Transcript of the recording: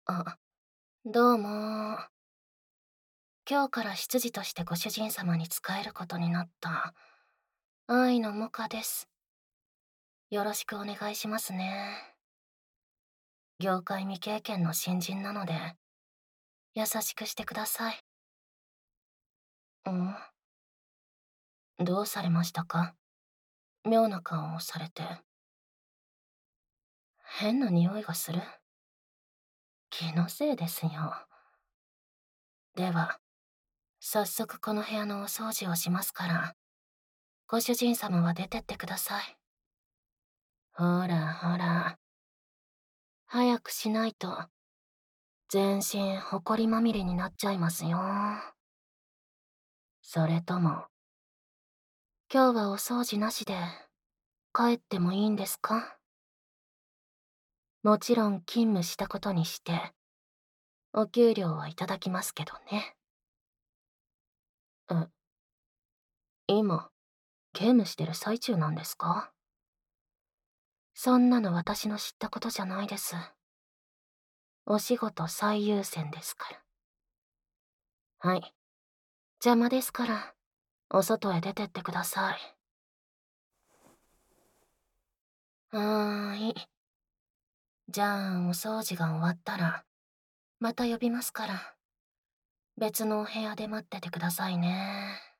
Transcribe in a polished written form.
あ、どうも。今日から執事としてご主人様に仕えることになった愛のモカです。よろしくお願いしますね。業界未経験の新人なので、優しくしてください。どうされましたか？妙な顔をされて。変な匂いがする？気のせいですよ。では、早速この部屋のお掃除をしますから、ご主人様は出てってください。ほらほら、早くしないと、全身ほこりまみれになっちゃいますよ。それとも、今日はお掃除なしで帰ってもいいんですか？もちろん勤務したことにして、お給料はいただきますけどね。え、今、ゲームしてる最中なんですか？そんなの私の知ったことじゃないです。お仕事最優先ですから。はい。邪魔ですから、お外へ出てってください。はーい。じゃあ、お掃除が終わったら、また呼びますから、別のお部屋で待っててくださいね。